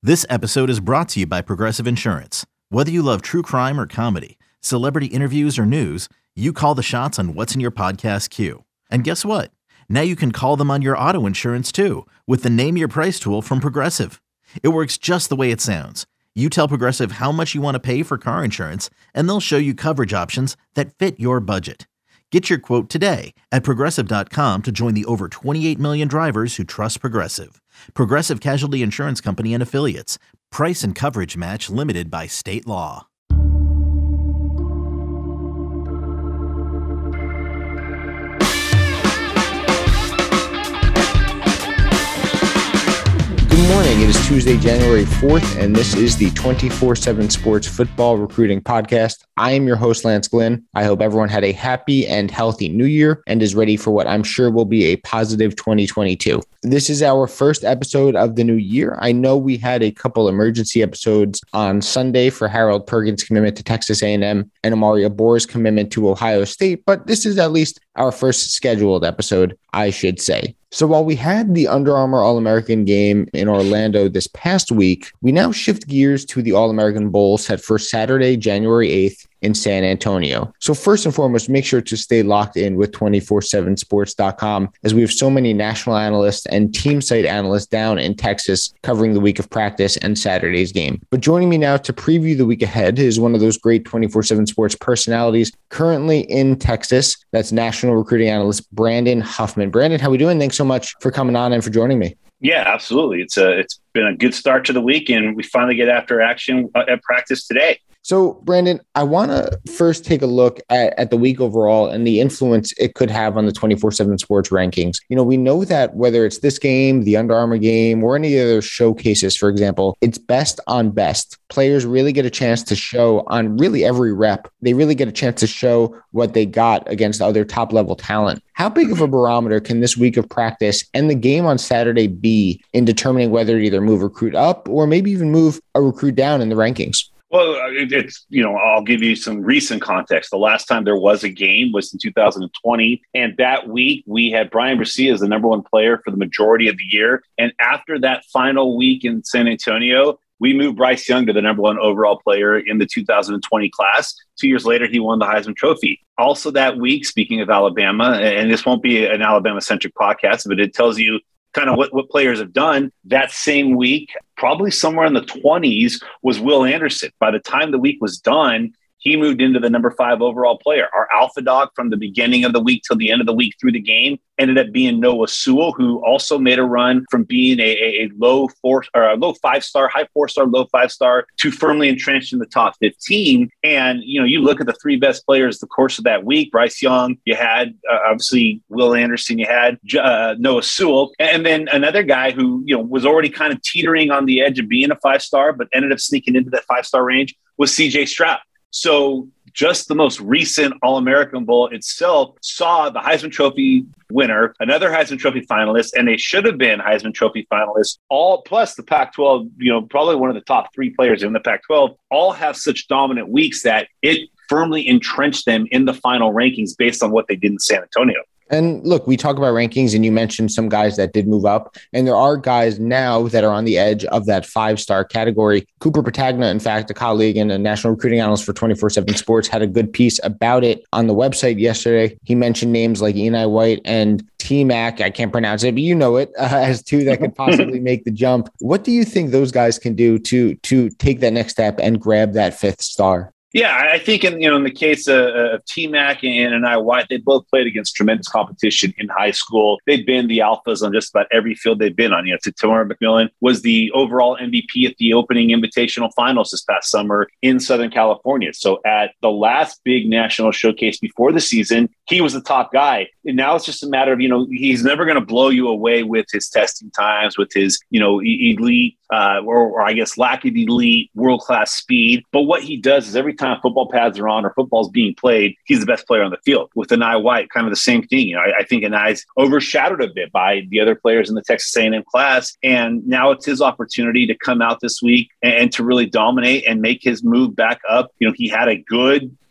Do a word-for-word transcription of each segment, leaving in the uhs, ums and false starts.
This episode is brought to you by Progressive Insurance. Whether you love true crime or comedy, celebrity interviews or news, you call the shots on what's in your podcast queue. And guess what? Now you can call them on your auto insurance too with the Name Your Price tool from Progressive. It works just the way it sounds. You tell Progressive how much you want to pay for car insurance, and they'll show you coverage options that fit your budget. Get your quote today at progressive dot com to join the over twenty-eight million drivers who trust Progressive. Progressive Casualty Insurance Company and Affiliates. Price and coverage match limited by state law. Good morning. It is Tuesday, January fourth, and this is the twenty-four seven Sports Football Recruiting Podcast. I am your host, Lance Glynn. I hope everyone had a happy and healthy new year and is ready for what I'm sure will be a positive twenty twenty-two. This is our first episode of the new year. I know we had a couple emergency episodes on Sunday for Harold Perkins' commitment to Texas A and M and Amari Abour's commitment to Ohio State, but this is at least our first scheduled episode, I should say. So while we had the Under Armour All-American game in Orlando this past week, we now shift gears to the All-American Bowl set for Saturday, January eighth in San Antonio. So first and foremost, make sure to stay locked in with two four seven sports dot com as we have so many national analysts and team site analysts down in Texas covering the week of practice and Saturday's game. But joining me now to preview the week ahead is one of those great twenty-four seven Sports personalities currently in Texas. That's national recruiting analyst Brandon Huffman. Brandon, how are we doing? Thanks so much for coming on and for joining me. Yeah, absolutely. It's a, it's been a good start to the week, and we finally get after action at practice today. So, Brandon, I want to first take a look at, at the week overall and the influence it could have on the twenty-four seven Sports rankings. You know, we know that whether it's this game, the Under Armour game, or any other showcases, for example, it's best on best. Players really get a chance to show on really every rep. They really get a chance to show what they got against other top-level talent. How big of a barometer can this week of practice and the game on Saturday be in determining whether to either move a recruit up or maybe even move a recruit down in the rankings? Well, it's, you know, I'll give you some recent context. The last time there was a game was in two thousand twenty. And that week we had Bryan Bresee as the number one player for the majority of the year. And after that final week in San Antonio, we moved Bryce Young to the number one overall player in the two thousand twenty class. Two years later, he won the Heisman Trophy. Also that week, speaking of Alabama, and this won't be an Alabama-centric podcast, but it tells you kind of what, what players have done. That same week, probably somewhere in the twenties, was Will Anderson. By the time the week was done, he moved into the number five overall player. Our alpha dog from the beginning of the week till the end of the week through the game ended up being Noah Sewell, who also made a run from being a, a, a low four or a low five star, high four star, low five star to firmly entrenched in the top fifteen. And, you know, you look at the three best players the course of that week, Bryce Young, you had uh, obviously Will Anderson, you had uh, Noah Sewell, and then another guy who, you know, was already kind of teetering on the edge of being a five star, but ended up sneaking into that five star range was C J Stroud. So just the most recent All-American Bowl itself saw the Heisman Trophy winner, another Heisman Trophy finalist, and they should have been Heisman Trophy finalists, all plus the Pac twelve, you know, probably one of the top three players in the Pac twelve, all have such dominant weeks that it firmly entrenched them in the final rankings based on what they did in San Antonio. And look, we talk about rankings and you mentioned some guys that did move up, and there are guys now that are on the edge of that five-star category. Cooper Patagna, in fact, a colleague and a national recruiting analyst for twenty-four seven Sports, had a good piece about it on the website yesterday. He mentioned names like Eni White and T-Mac, I can't pronounce it, but you know it, uh, as two that could possibly make the jump. What do you think those guys can do to, to take that next step and grab that fifth star? Yeah, I think in you know in the case of, of T-Mac and Eni White, they both played against tremendous competition in high school. They've been the alphas on just about every field they've been on. You know, Tamara McMillan was the overall M V P at the opening invitational finals this past summer in Southern California. So at the last big national showcase before the season, he was the top guy. And now it's just a matter of, you know, he's never going to blow you away with his testing times, with his, you know, elite uh, or, or I guess lack of elite world-class speed. But what he does is every time football pads are on or football's being played, he's the best player on the field. With Eni White, kind of the same thing. You know, I, I think Eni's overshadowed a bit by the other players in the Texas A and M class. And now it's his opportunity to come out this week and, and to really dominate and make his move back up. You know, he had a good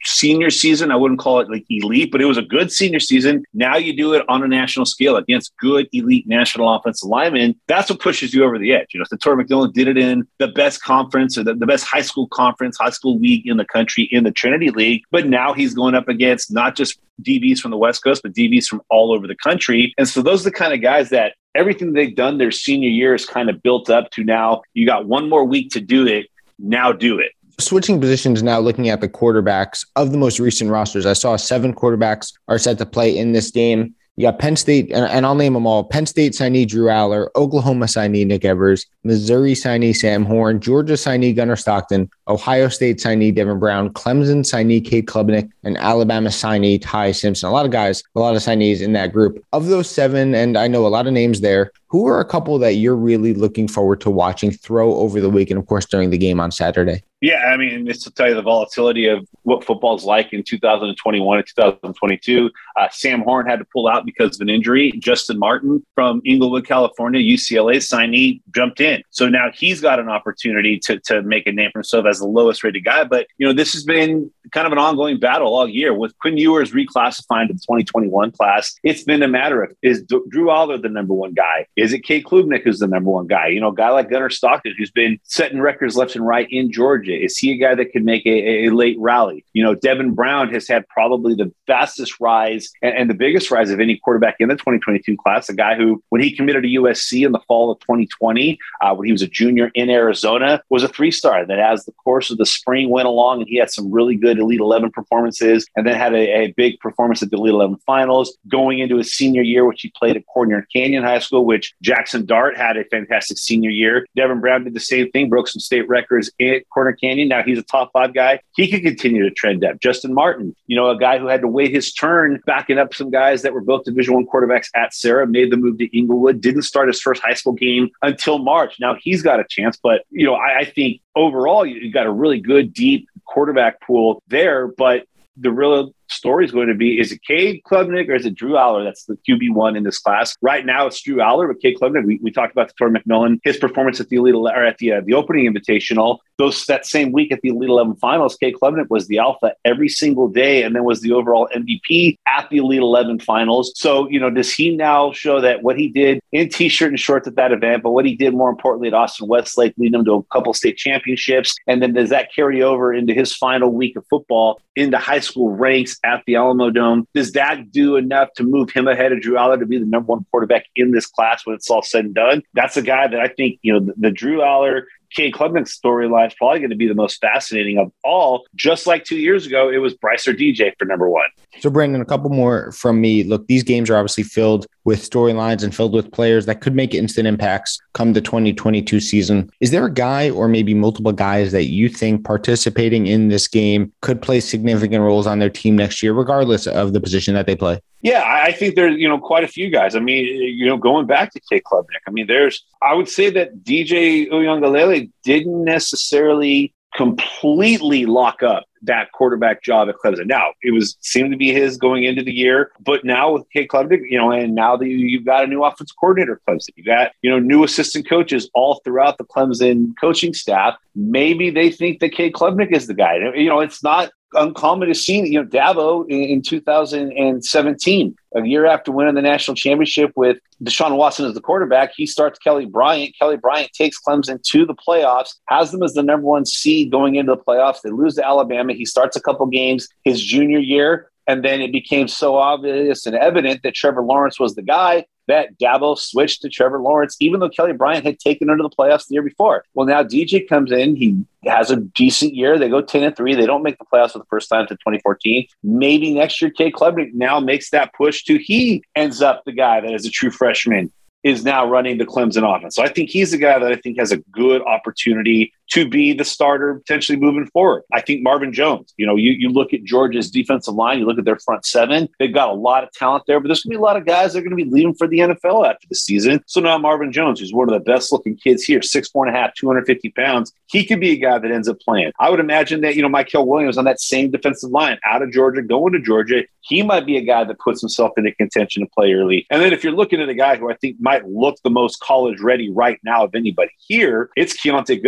senior season. I wouldn't call it like elite, but it was a good senior season. Now you do it on a national scale against good elite national offensive linemen. That's what pushes you over the edge. You know, so Torrey McMillan did it in the best conference or the, the best high school conference, high school league in the country in the Trinity League. But now he's going up against not just D Bs from the West Coast, but D Bs from all over the country. And so those are the kind of guys that everything they've done their senior year is kind of built up to now. You got one more week to do it. Now do it. Switching positions now, looking at the quarterbacks of the most recent rosters, I saw seven quarterbacks are set to play in this game. You got Penn State, and, and I'll name them all. Penn State signee Drew Aller, Oklahoma signee Nick Evers, Missouri signee Sam Horn, Georgia signee Gunnar Stockton, Ohio State signee Devin Brown, Clemson signee Cade Klubnik, and Alabama signee Ty Simpson. A lot of guys, a lot of signees in that group. Of those seven, and I know a lot of names there, who are a couple that you're really looking forward to watching throw over the week and, of course, during the game on Saturday? Yeah, I mean, it's to tell you the volatility of what football's like in two thousand twenty-one and two thousand twenty-two. Uh, Sam Horn had to pull out because of an injury. Justin Martin from Inglewood, California, U C L A signee, jumped in. So now he's got an opportunity to, to make a name for himself as the lowest rated guy. But, you know, this has been kind of an ongoing battle all year with Quinn Ewers reclassifying to the twenty twenty-one class. It's been a matter of, is D- Drew Aller the number one guy? Is it Cade Klubnik who's the number one guy? You know, a guy like Gunnar Stockton, who's been setting records left and right in Georgia. Is he a guy that can make a, a late rally? You know, Devin Brown has had probably the fastest rise and, and the biggest rise of any quarterback in the twenty twenty-two class. A guy who, when he committed to U S C in the fall of twenty twenty, uh, when he was a junior in Arizona, was a three-star that as the course of the spring went along and he had some really good Elite eleven performances and then had a, a big performance at the Elite eleven finals, going into his senior year, which he played at Corner Canyon High School, which Jackson Dart had a fantastic senior year. Devin Brown did the same thing, broke some state records at Corner Canyon. Now he's a top five guy. He could continue to trend up. Justin Martin, you know, a guy who had to wait his turn, backing up some guys that were both Division One quarterbacks at Sarah, made the move to Inglewood, didn't start his first high school game until March. Now he's got a chance, but, you know, I, I think overall you got a really good, deep quarterback pool there, but the real story is going to be, is it Cade Klubnik or is it Drew Aller that's the Q B one in this class? Right now it's Drew Aller, but Cade Klubnik, we, we talked about the Torrey McMillan, his performance at the Elite or at the uh, the opening invitational. Those that same week at the Elite eleven finals, Cade Klubnik was the alpha every single day and then was the overall M V P at the Elite eleven finals. So, you know, does he now show that what he did in t-shirt and shorts at that event, but what he did more importantly at Austin Westlake, leading him to a couple state championships, and then does that carry over into his final week of football into high school ranks at the Alamo Dome? Does that do enough to move him ahead of Drew Aller to be the number one quarterback in this class when it's all said and done? That's a guy that I think, you know, the, the Drew Aller, Cade Klubnik storyline is probably going to be the most fascinating of all. Just like two years ago, it was Bryce or D J for number one. So, Brandon, a couple more from me. Look, these games are obviously filled with storylines and filled with players that could make instant impacts come the twenty twenty-two season. Is there a guy or maybe multiple guys that you think participating in this game could play significant roles on their team next year, regardless of the position that they play? Yeah, I think there's, you know, quite a few guys. I mean, you know, going back to Cade Klubnik, I mean, there's, I would say that D J Uiagalelei didn't necessarily completely lock up that quarterback job at Clemson. Now, it was seemed to be his going into the year, but now with Cade Klubnik, you know, and now that you've got a new offensive coordinator at Clemson, you got, you know, new assistant coaches all throughout the Clemson coaching staff. Maybe they think that Cade Klubnik is the guy. You know, it's not uncommon to see, you know, Dabo in, in two thousand seventeen, a year after winning the national championship with Deshaun Watson as the quarterback, he starts Kelly Bryant. Kelly Bryant takes Clemson to the playoffs, has them as the number one seed going into the playoffs. They lose to Alabama. He starts a couple games his junior year, and then it became so obvious and evident that Trevor Lawrence was the guy that Dabo switched to Trevor Lawrence, even though Kelly Bryant had taken him to the playoffs the year before. Well, now D J comes in. He has a decent year. They go ten and three. They don't make the playoffs for the first time to twenty fourteen. Maybe next year, Cade Klubnik now makes that push to he ends up the guy that is a true freshman is now running the Clemson offense. So I think he's the guy that I think has a good opportunity to be the starter potentially moving forward. I think Marvin Jones, you know, you, you look at Georgia's defensive line, you look at their front seven, they've got a lot of talent there, but there's going to be a lot of guys that are going to be leaving for the N F L after the season. So now Marvin Jones, who's one of the best looking kids here, six, four and a half, two hundred fifty pounds, he could be a guy that ends up playing. I would imagine that, you know, Michael Williams on that same defensive line out of Georgia, going to Georgia, he might be a guy that puts himself into contention to play early. And then if you're looking at a guy who I think might look the most college ready right now of anybody here, it's Keontae Goodwin, the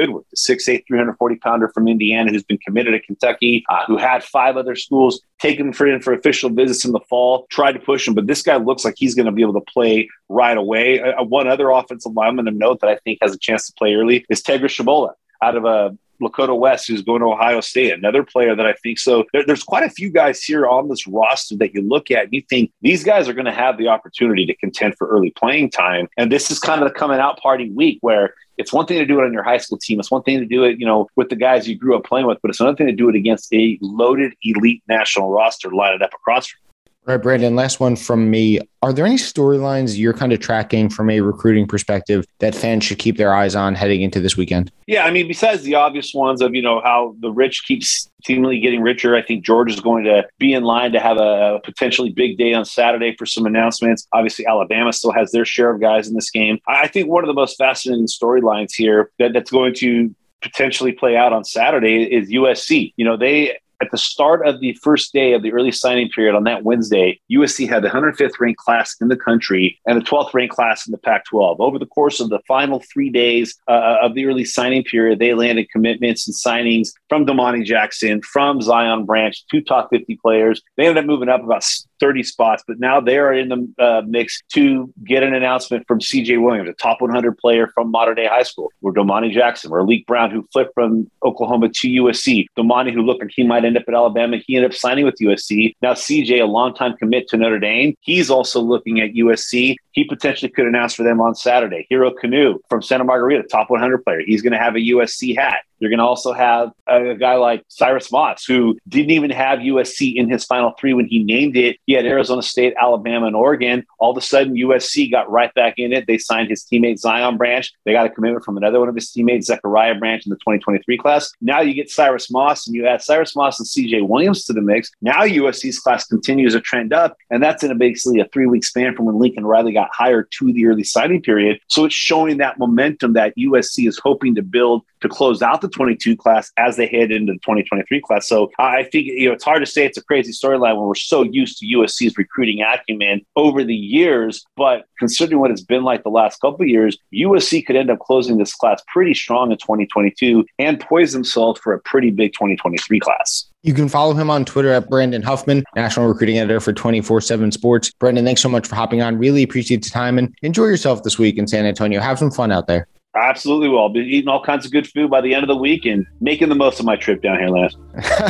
six eight, three hundred forty pounder from Indiana who's been committed to Kentucky, uh, who had five other schools take him for in for official visits in the fall, tried to push him, but this guy looks like he's going to be able to play right away. Uh, one other offensive lineman to note that I think has a chance to play early is Tegra Shabola out of a Lakota West, who's going to Ohio State, another player that I think so. There, there's quite a few guys here on this roster that you look at and you think these guys are going to have the opportunity to contend for early playing time. And this is kind of the coming out party week where it's one thing to do it on your high school team. It's one thing to do it, you know, with the guys you grew up playing with, but it's another thing to do it against a loaded elite national roster, line it up across from. All right, Brandon, last one from me. Are there any storylines you're kind of tracking from a recruiting perspective that fans should keep their eyes on heading into this weekend? Yeah, I mean, besides the obvious ones of, you know, how the rich keeps seemingly getting richer, I think Georgia is going to be in line to have a potentially big day on Saturday for some announcements. Obviously, Alabama still has their share of guys in this game. I think one of the most fascinating storylines here that, that's going to potentially play out on Saturday is U S C. You know, they... At the start of the first day of the early signing period on that Wednesday, U S C had the one hundred fifth ranked class in the country and the twelfth ranked class in the Pac twelve. Over the course of the final three days uh, of the early signing period, they landed commitments and signings from Domani Jackson, from Zion Branch, two top fifty players. They ended up moving up about thirty spots, but now they are in the uh, mix to get an announcement from C J Williams, a top one hundred player from Modern Day High School, or Domani Jackson, or Leek Brown, who flipped from Oklahoma to U S C. Domani, who looked like he might end up at Alabama, he ended up signing with U S C. Now C J, a longtime commit to Notre Dame, he's also looking at U S C. He potentially could announce for them on Saturday. Hero Canu from Santa Margarita, top one hundred player. He's going to have a U S C hat. You're going to also have a guy like Cyrus Moss, who didn't even have U S C in his final three when he named it. He had Arizona State, Alabama, and Oregon. All of a sudden, U S C got right back in it. They signed his teammate Zion Branch. They got a commitment from another one of his teammates, Zechariah Branch, in the twenty twenty-three class. Now you get Cyrus Moss, and you add Cyrus Moss and C J Williams to the mix. Now U S C's class continues to trend up, and that's in a basically a three-week span from when Lincoln Riley got hired to the early signing period. So it's showing that momentum that U S C is hoping to build to close out the twenty-two class as they head into the twenty twenty-three class. So I think, you know, it's hard to say it's a crazy storyline when we're so used to U S C's recruiting acumen over the years, but considering what it's been like the last couple of years, U S C could end up closing this class pretty strong in twenty twenty-two and poise themselves for a pretty big twenty twenty-three class. You can follow him on Twitter at Brandon Huffman, National Recruiting Editor for twenty-four seven Sports. Brandon, thanks so much for hopping on. Really appreciate the time and enjoy yourself this week in San Antonio. Have some fun out there. Absolutely will. I'll be eating all kinds of good food by the end of the week and making the most of my trip down here, Lance.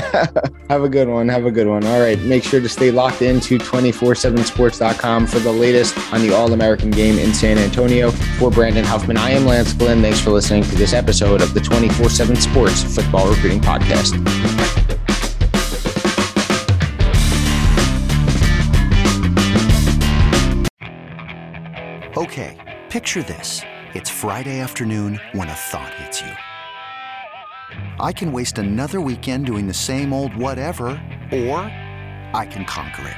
Have a good one. Have a good one. All right. Make sure to stay locked into two four seven sports dot com for the latest on the All-American game in San Antonio. For Brandon Huffman, I am Lance Glenn. Thanks for listening to this episode of the twenty-four seven Sports Football Recruiting Podcast. Okay, picture this. It's Friday afternoon when a thought hits you. I can waste another weekend doing the same old whatever, or I can conquer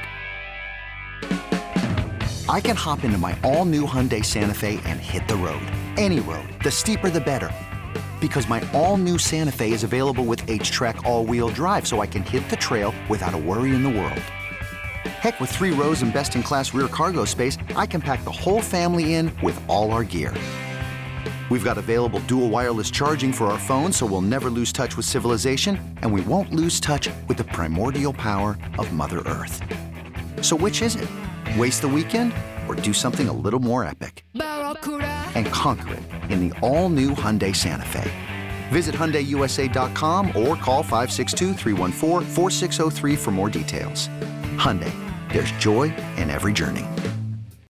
it. I can hop into my all-new Hyundai Santa Fe and hit the road. Any road. The steeper, the better. Because my all-new Santa Fe is available with H-Track all-wheel drive, so I can hit the trail without a worry in the world. Heck, with three rows and best-in-class rear cargo space, I can pack the whole family in with all our gear. We've got available dual wireless charging for our phones, so we'll never lose touch with civilization, and we won't lose touch with the primordial power of Mother Earth. So which is it? Waste the weekend or do something a little more epic? And conquer it in the all-new Hyundai Santa Fe. Visit Hyundai U S A dot com or call five six two, three one four, four six zero three for more details. Hyundai, there's joy in every journey.